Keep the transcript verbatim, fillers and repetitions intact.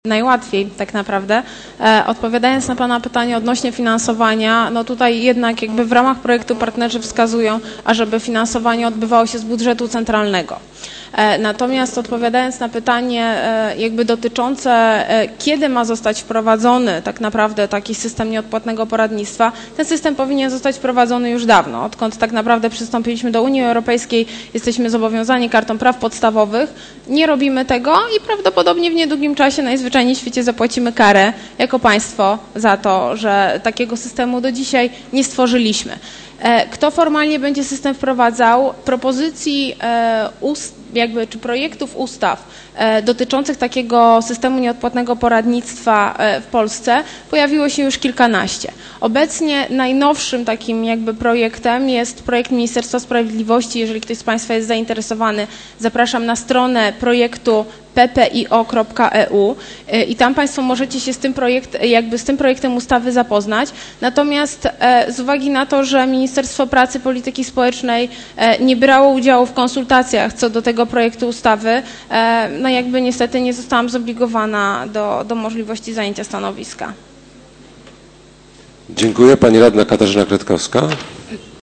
Najłatwiej tak naprawdę. E, odpowiadając na Pana pytanie odnośnie finansowania, no tutaj jednak jakby w ramach projektu partnerzy wskazują, ażeby finansowanie odbywało się z budżetu centralnego. E, natomiast odpowiadając na pytanie e, jakby dotyczące e, kiedy ma zostać wprowadzony tak naprawdę taki system nieodpłatnego poradnictwa, ten system powinien zostać wprowadzony już dawno. Odkąd tak naprawdę przystąpiliśmy do Unii Europejskiej, jesteśmy zobowiązani kartą praw podstawowych, nie robimy tego i prawdopodobnie w niedługim czasie najzwyczajniej w świecie zapłacimy karę jako państwo za to, że takiego systemu do dzisiaj nie stworzyliśmy. Kto formalnie będzie system wprowadzał? Propozycji ust, jakby, czy projektów ustaw dotyczących takiego systemu nieodpłatnego poradnictwa w Polsce pojawiło się już kilkanaście. Obecnie najnowszym takim jakby projektem jest projekt Ministerstwa Sprawiedliwości. Jeżeli ktoś z Państwa jest zainteresowany, zapraszam na stronę projektu p p i o kropka e u i tam Państwo możecie się z tym, projekt, jakby z tym projektem ustawy zapoznać. Natomiast z uwagi na to, że Ministerstwo Pracy i Polityki Społecznej nie brało udziału w konsultacjach co do tego projektu ustawy, no jakby niestety nie zostałam zobligowana do, do możliwości zajęcia stanowiska. Dziękuję. Pani radna Katarzyna Kretkowska.